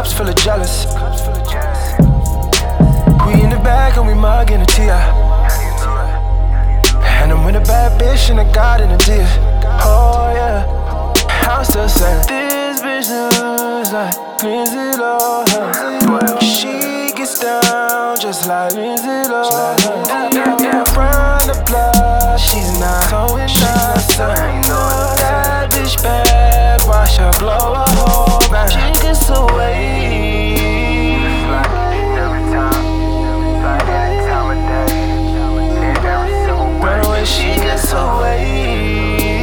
cups full of jealous. We in the back and we mugging a T.I. And I'm with a bad bitch and I got in a deal. Oh yeah, I'm still saying this bitch looks like Lindsay Lohan. She gets down just like Lindsay Lohan. Run the blood, she's not so innocent. That bitch bad, watch her blow a hole back. She gets away. Run away, she gets away.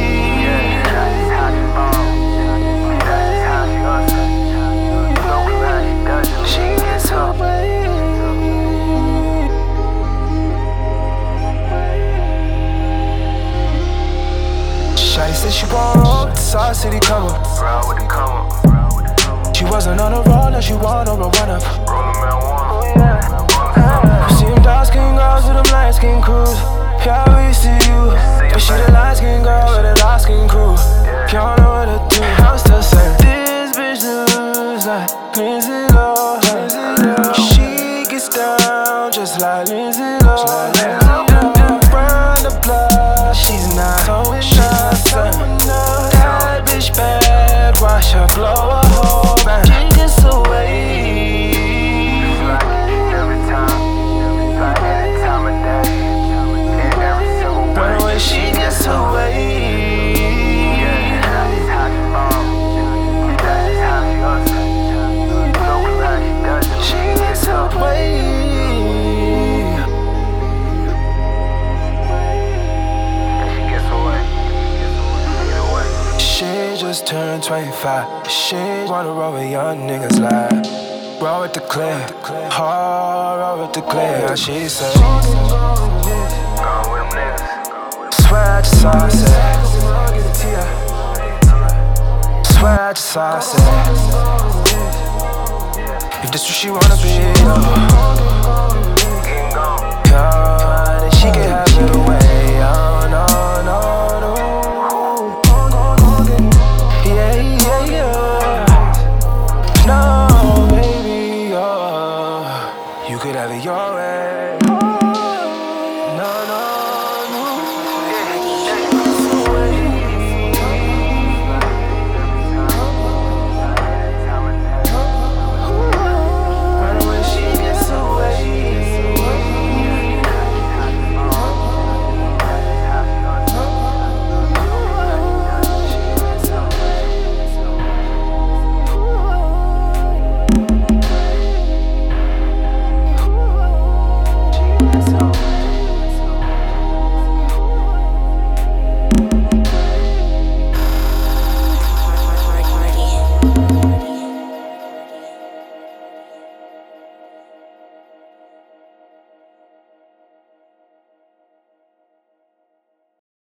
Shawty said she want the Sauce City come up. She wasn't on a roll, now she want on a run up. You see them dark skin girls with them light skin crews. Yeah, we see you. But she the light skin girl with the dark skin crew. You don't know what to do. I'm still saying this bitch looks like Lindsay Lohan. She gets down just like Lindsay Lohan. Run the blood, she's not so innocent. That bitch bad, watch her blow a hole back. She gets away. Run away, she gets away. She gets away. She just turned 25. She wanna roll with young niggas like roll with the clear, hard roll with the clear. How she say, swear I just saw it. Swear I just saw it. If this what she wanna be,